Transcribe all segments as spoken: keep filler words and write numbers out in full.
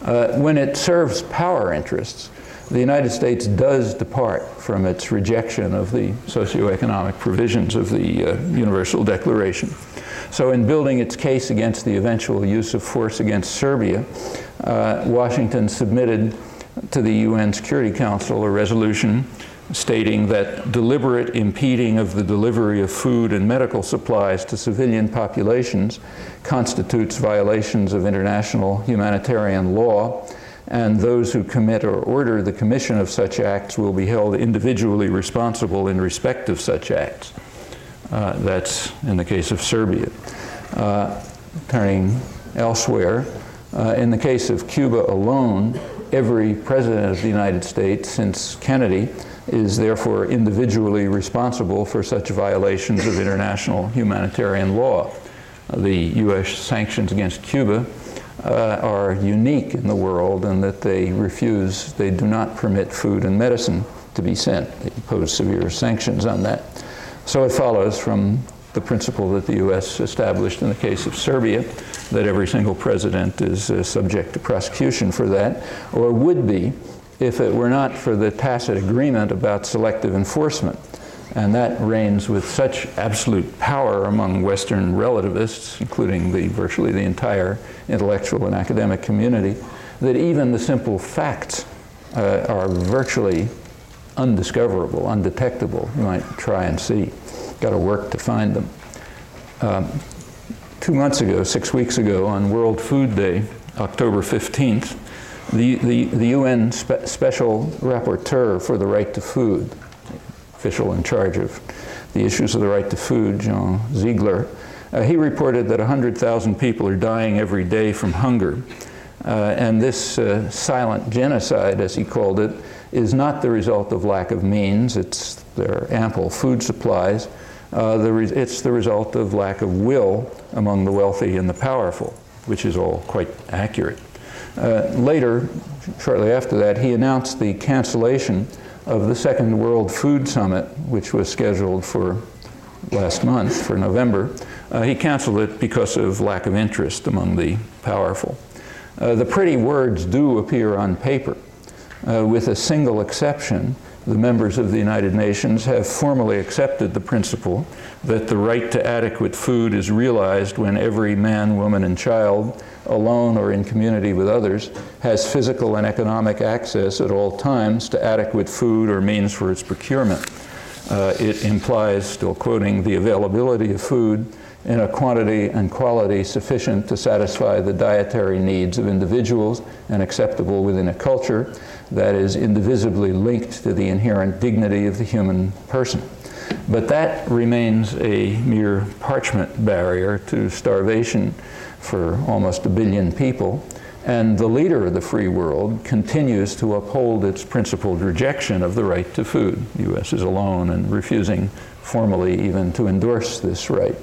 Uh, when it serves power interests, the United States does depart from its rejection of the socioeconomic provisions of the uh, Universal Declaration. So in building its case against the eventual use of force against Serbia, uh, Washington submitted to the U N Security Council a resolution stating that deliberate impeding of the delivery of food and medical supplies to civilian populations constitutes violations of international humanitarian law, and those who commit or order the commission of such acts will be held individually responsible in respect of such acts. Uh, that's in the case of Serbia. Uh, turning elsewhere, uh, in the case of Cuba alone, every president of the United States since Kennedy is therefore individually responsible for such violations of international humanitarian law. Uh, the U S sanctions against Cuba uh, are unique in the world in that they refuse, they do not permit food and medicine to be sent. They impose severe sanctions on that. So it follows from the principle that the U S established in the case of Serbia that every single president is uh, subject to prosecution for that, or would be if it were not for the tacit agreement about selective enforcement. And that reigns with such absolute power among Western relativists, including the, virtually the entire intellectual and academic community, that even the simple facts uh, are virtually undiscoverable, undetectable. You might try and see. Got to work to find them. Um, two months ago, six weeks ago, on World Food Day, October fifteenth, the, the, the U N spe Special Rapporteur for the Right to Food, official in charge of the issues of the right to food, Jean Ziegler, uh, he reported that one hundred thousand people are dying every day from hunger. Uh, and this uh, silent genocide, as he called it, is not the result of lack of means. It's their ample food supplies. Uh, the re it's the result of lack of will among the wealthy and the powerful, which is all quite accurate. Uh, later, shortly after that, he announced the cancellation of the Second World Food Summit, which was scheduled for last month, for November. Uh, he canceled it because of lack of interest among the powerful. Uh, the pretty words do appear on paper. Uh, with a single exception, the members of the United Nations have formally accepted the principle that the right to adequate food is realized when every man, woman, and child, alone or in community with others, has physical and economic access at all times to adequate food or means for its procurement. Uh, it implies, still quoting, the availability of food in a quantity and quality sufficient to satisfy the dietary needs of individuals and acceptable within a culture that is indivisibly linked to the inherent dignity of the human person. But that remains a mere parchment barrier to starvation for almost a billion people, and the leader of the free world continues to uphold its principled rejection of the right to food. The U S is alone in refusing formally even to endorse this right.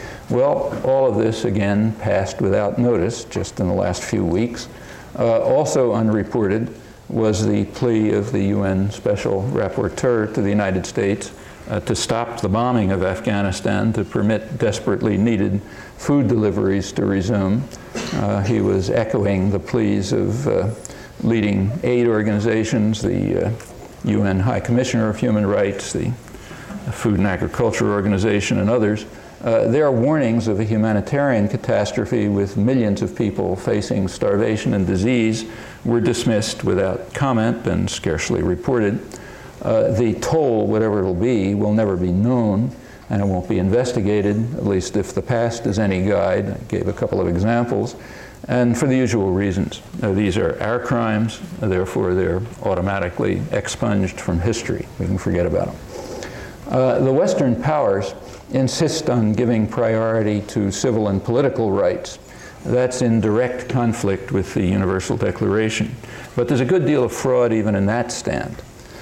Well, all of this, again, passed without notice just in the last few weeks. Uh, also unreported was the plea of the U N Special Rapporteur to the United States uh, to stop the bombing of Afghanistan to permit desperately needed food deliveries to resume. Uh, he was echoing the pleas of uh, leading aid organizations, the uh, U N High Commissioner of Human Rights, the Food and Agriculture Organization, and others. Uh, their warnings of a humanitarian catastrophe with millions of people facing starvation and disease were dismissed without comment and scarcely reported. Uh, the toll, whatever it'll be, will never be known, and it won't be investigated, at least if the past is any guide. I gave a couple of examples, and for the usual reasons. Uh, these are our crimes, therefore they're automatically expunged from history. We can forget about them. Uh, the Western powers insist on giving priority to civil and political rights. That's in direct conflict with the Universal Declaration. But there's a good deal of fraud even in that stand.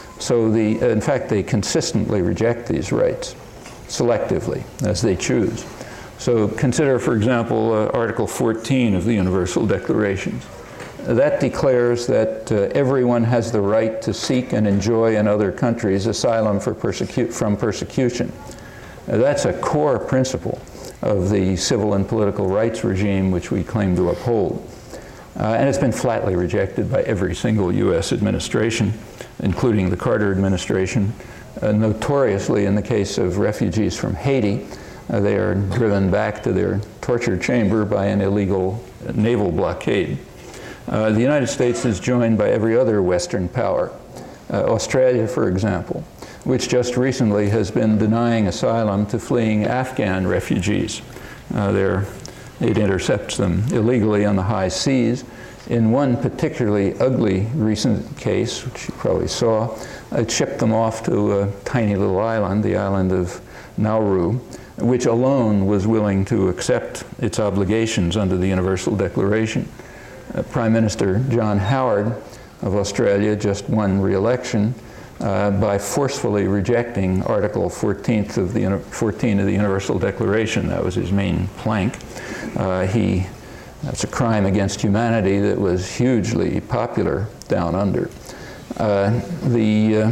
So the, in fact, they consistently reject these rights, selectively, as they choose. So consider, for example, uh, Article fourteen of the Universal Declaration. That declares that uh, everyone has the right to seek and enjoy in other countries asylum for persecu- from persecution. Uh, that's a core principle of the civil and political rights regime which we claim to uphold. Uh, and it's been flatly rejected by every single U S administration, including the Carter administration. Uh, notoriously, in the case of refugees from Haiti, uh, they are driven back to their torture chamber by an illegal naval blockade. Uh, the United States is joined by every other Western power. Uh, Australia, for example, which just recently has been denying asylum to fleeing Afghan refugees. Uh, there, it intercepts them illegally on the high seas. In one particularly ugly recent case, which you probably saw, it shipped them off to a tiny little island, the island of Nauru, which alone was willing to accept its obligations under the Universal Declaration. Uh, Prime Minister John Howard of Australia just won re-election uh, by forcefully rejecting Article fourteen of the, fourteen of the Universal Declaration. That was his main plank. Uh, he, that's a crime against humanity that was hugely popular down under. Uh, the, uh,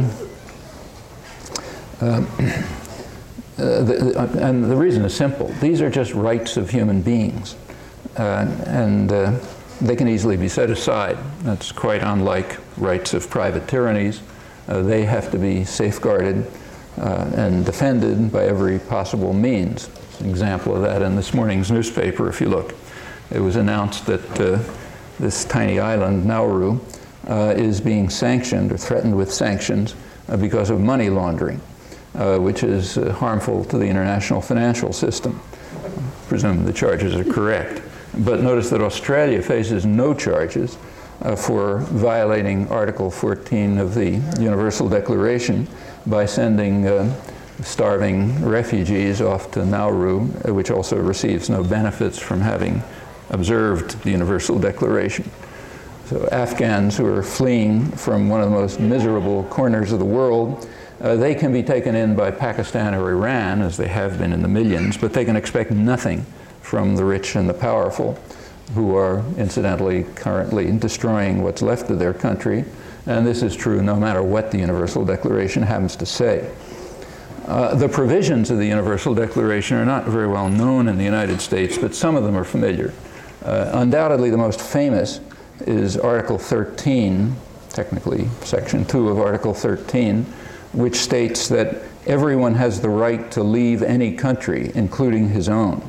uh, uh, the, uh, and the reason is simple. These are just rights of human beings. Uh, and uh, they can easily be set aside. That's quite unlike rights of private tyrannies. Uh, they have to be safeguarded uh, and defended by every possible means. There's an example of that in this morning's newspaper, if you look. It was announced that uh, this tiny island, Nauru, uh, is being sanctioned or threatened with sanctions uh, because of money laundering, uh, which is uh, harmful to the international financial system. I presume the charges are correct. But notice that Australia faces no charges uh, for violating Article fourteen of the Universal Declaration by sending uh, starving refugees off to Nauru, uh, which also receives no benefits from having observed the Universal Declaration. So Afghans who are fleeing from one of the most miserable corners of the world, uh, they can be taken in by Pakistan or Iran, as they have been in the millions, but they can expect nothing from the rich and the powerful, who are incidentally currently destroying what's left of their country. And this is true no matter what the Universal Declaration happens to say. Uh, the provisions of the Universal Declaration are not very well known in the United States, but some of them are familiar. Uh, undoubtedly the most famous is Article thirteen, technically Section two of Article thirteen, which states that everyone has the right to leave any country, including his own.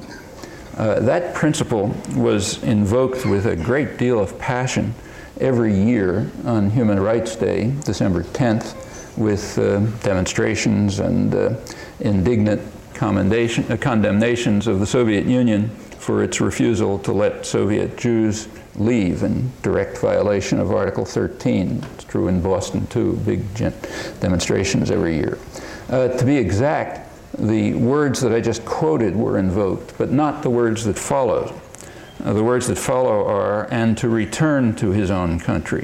Uh, that principle was invoked with a great deal of passion every year on Human Rights Day, December tenth, with uh, demonstrations and uh, indignant commendation, uh, condemnations of the Soviet Union for its refusal to let Soviet Jews leave in direct violation of Article thirteen. It's true in Boston too, big demonstrations every year. Uh, to be exact, the words that I just quoted were invoked, but not the words that followed. Uh, the words that follow are, and to return to his own country.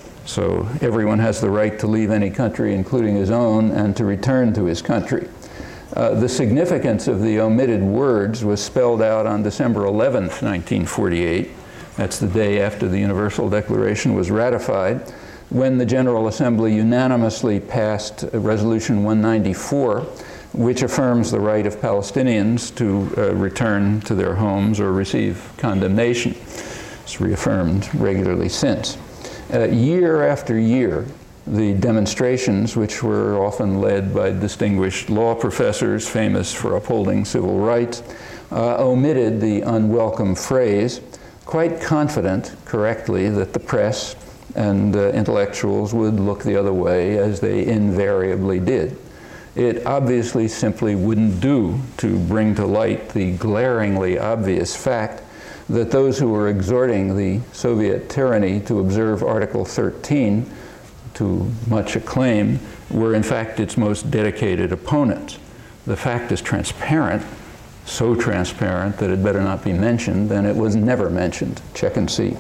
So everyone has the right to leave any country, including his own, and to return to his country. Uh, the significance of the omitted words was spelled out on December eleventh, nineteen forty-eight. That's the day after the Universal Declaration was ratified, when the General Assembly unanimously passed Resolution one ninety-four, which affirms the right of Palestinians to uh, return to their homes or receive condemnation. It's reaffirmed regularly since. Uh, year after year, the demonstrations, which were often led by distinguished law professors famous for upholding civil rights, uh, omitted the unwelcome phrase, quite confident, correctly, that the press and uh, intellectuals would look the other way, as they invariably did. It obviously simply wouldn't do to bring to light the glaringly obvious fact that those who were exhorting the Soviet tyranny to observe Article thirteen, to much acclaim, were in fact its most dedicated opponents. The fact is transparent, so transparent that it better not be mentioned, and it was never mentioned. Check and see.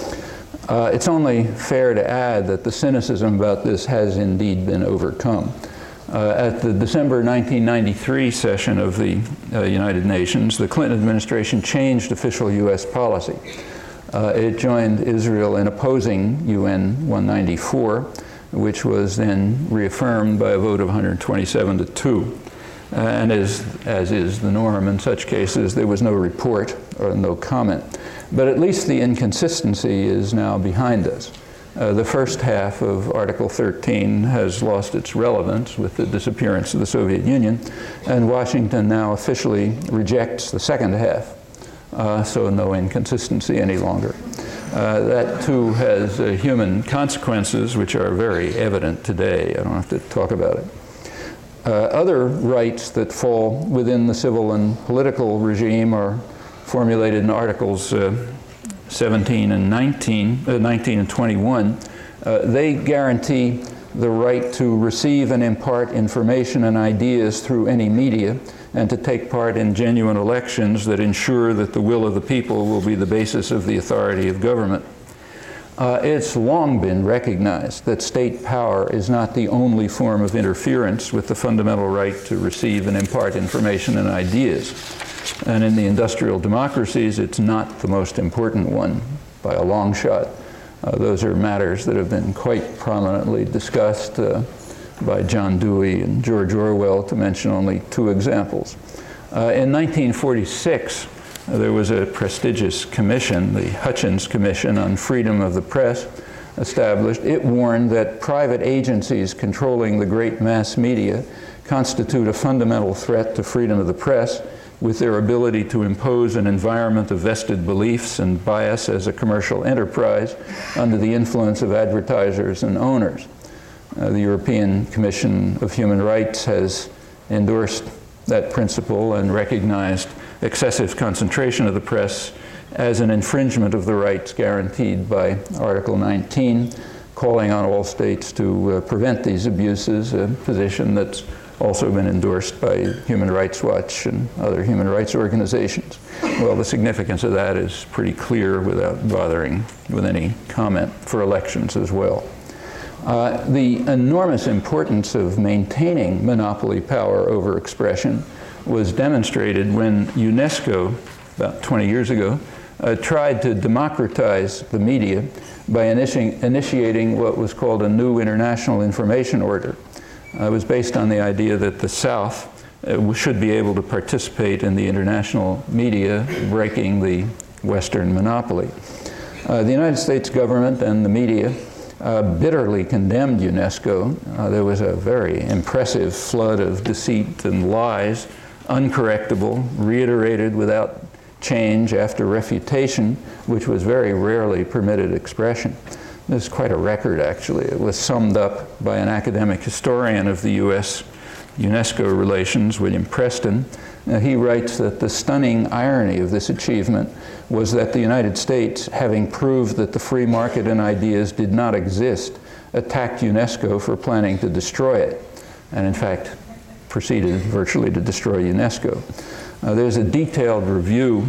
Uh, it's only fair to add that the cynicism about this has indeed been overcome. Uh, at the December nineteen ninety-three session of the uh, United Nations, the Clinton administration changed official U S policy. Uh, it joined Israel in opposing U N one ninety-four, which was then reaffirmed by a vote of one hundred twenty-seven to two. Uh, and as, as is the norm in such cases, there was no report or no comment. But at least the inconsistency is now behind us. Uh, the first half of Article thirteen has lost its relevance with the disappearance of the Soviet Union, and Washington now officially rejects the second half, uh, so no inconsistency any longer. Uh, that too has uh, human consequences which are very evident today. I don't have to talk about it. Uh, other rights that fall within the civil and political regime are formulated in Articles uh, seventeen and nineteen, uh, nineteen and twenty-one. Uh, they guarantee the right to receive and impart information and ideas through any media, and to take part in genuine elections that ensure that the will of the people will be the basis of the authority of government. Uh, it's long been recognized that state power is not the only form of interference with the fundamental right to receive and impart information and ideas. And in the industrial democracies, it's not the most important one by a long shot. Uh, those are matters that have been quite prominently discussed uh, by John Dewey and George Orwell, to mention only two examples. Uh, in nineteen forty-six, uh, there was a prestigious commission, the Hutchins Commission on Freedom of the Press, established. It warned that private agencies controlling the great mass media constitute a fundamental threat to freedom of the press, with their ability to impose an environment of vested beliefs and bias as a commercial enterprise under the influence of advertisers and owners. Uh, the European Commission of Human Rights has endorsed that principle and recognized excessive concentration of the press as an infringement of the rights guaranteed by Article nineteen, calling on all states to uh, prevent these abuses, a position that's also been endorsed by Human Rights Watch and other human rights organizations. Well, the significance of that is pretty clear without bothering with any comment for elections as well. Uh, the enormous importance of maintaining monopoly power over expression was demonstrated when UNESCO, about twenty years ago, uh, tried to democratize the media by initi- initiating what was called a new international information order. Uh, it was based on the idea that the South uh, should be able to participate in the international media, breaking the Western monopoly. Uh, the United States government and the media uh, bitterly condemned UNESCO. Uh, there was a very impressive flood of deceit and lies, uncorrectable, reiterated without change after refutation, which was very rarely permitted expression. This is quite a record, actually. It was summed up by an academic historian of the U S UNESCO relations, William Preston. Now, he writes that the stunning irony of this achievement was that the United States, having proved that the free market in ideas did not exist, attacked UNESCO for planning to destroy it, and in fact proceeded virtually to destroy UNESCO. Uh, there's a detailed review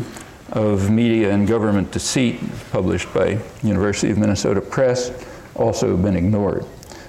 of media and government deceit published by University of Minnesota Press, also been ignored.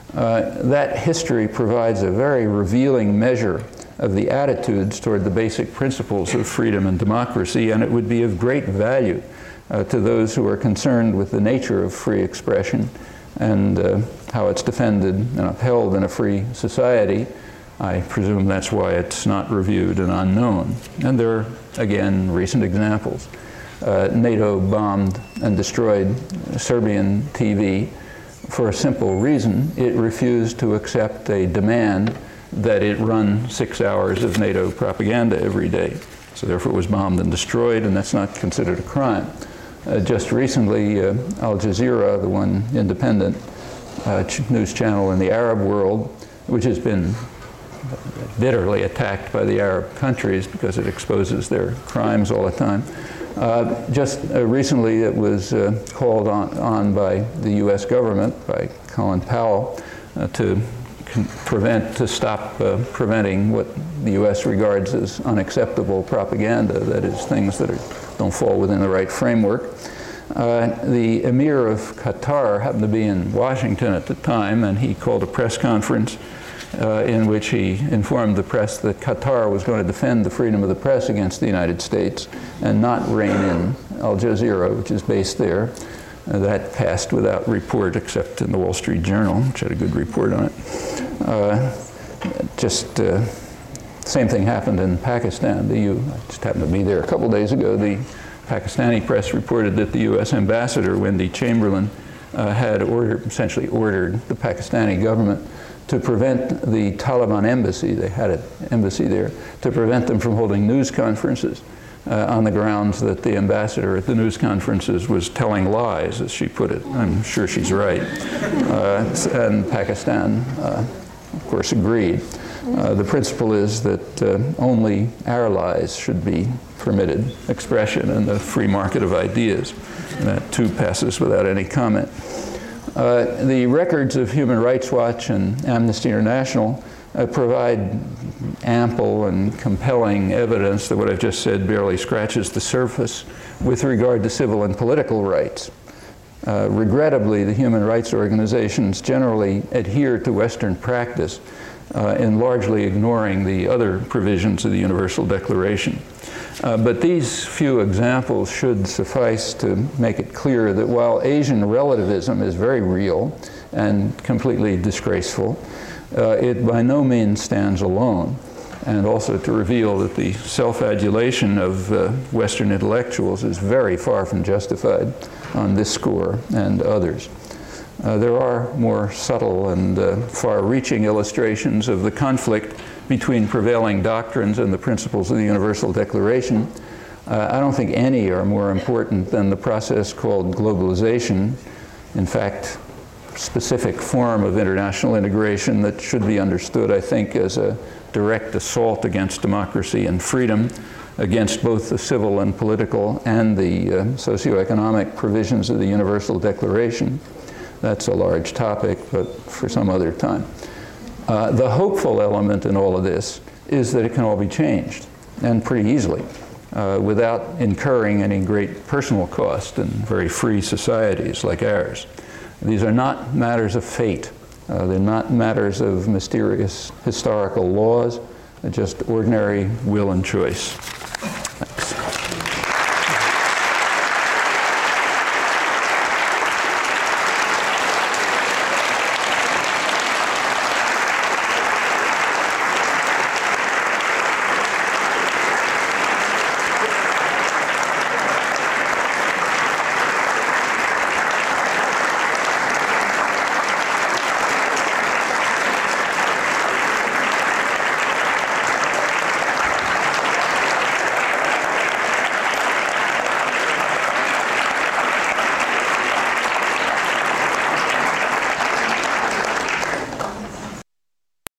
Uh, that history provides a very revealing measure of the attitudes toward the basic principles of freedom and democracy, and it would be of great value uh, to those who are concerned with the nature of free expression and uh, how it's defended and upheld in a free society. I presume that's why it's not reviewed and unknown. And there are, again, recent examples. Uh, NATO bombed and destroyed Serbian T V for a simple reason. It refused to accept a demand that it run six hours of NATO propaganda every day. So therefore it was bombed and destroyed, and that's not considered a crime. Uh, just recently, uh, Al Jazeera, the one independent uh, ch- news channel in the Arab world, which has been bitterly attacked by the Arab countries because it exposes their crimes all the time. Uh, just uh, recently it was uh, called on, on by the U S government, by Colin Powell, uh, to con- prevent, to stop uh, preventing what the U S regards as unacceptable propaganda, that is, things that are, don't fall within the right framework. Uh, the Emir of Qatar happened to be in Washington at the time, and he called a press conference Uh, in which he informed the press that Qatar was going to defend the freedom of the press against the United States and not rein in Al Jazeera, which is based there. Uh, that passed without report, except in the Wall Street Journal, which had a good report on it. Uh, just uh, same thing happened in Pakistan. The U, I just happened to be there a couple days ago. The Pakistani press reported that the U S ambassador, Wendy Chamberlain, uh, had ordered, essentially ordered the Pakistani government to prevent the Taliban embassy, they had an embassy there, to prevent them from holding news conferences uh, on the grounds that the ambassador at the news conferences was telling lies, as she put it. I'm sure she's right. Uh, and Pakistan, uh, of course, agreed. Uh, the principle is that uh, only our lies should be permitted expression in the free market of ideas. And that too passes without any comment. Uh, the records of Human Rights Watch and Amnesty International uh, provide ample and compelling evidence that what I've just said barely scratches the surface with regard to civil and political rights. Uh, regrettably, the human rights organizations generally adhere to Western practice uh, in largely ignoring the other provisions of the Universal Declaration. Uh, but these few examples should suffice to make it clear that while Asian relativism is very real and completely disgraceful, uh, it by no means stands alone. And also to reveal that the self-adulation of uh, Western intellectuals is very far from justified on this score and others. Uh, there are more subtle and uh, far-reaching illustrations of the conflict between prevailing doctrines and the principles of the Universal Declaration. Uh, I don't think any are more important than the process called globalization. In fact, specific form of international integration that should be understood, I think, as a direct assault against democracy and freedom, against both the civil and political and the uh, socioeconomic provisions of the Universal Declaration. That's a large topic, but for some other time. Uh, the hopeful element in all of this is that it can all be changed, and pretty easily, uh, without incurring any great personal cost in very free societies like ours. These are not matters of fate. Uh, they're not matters of mysterious historical laws, just ordinary will and choice.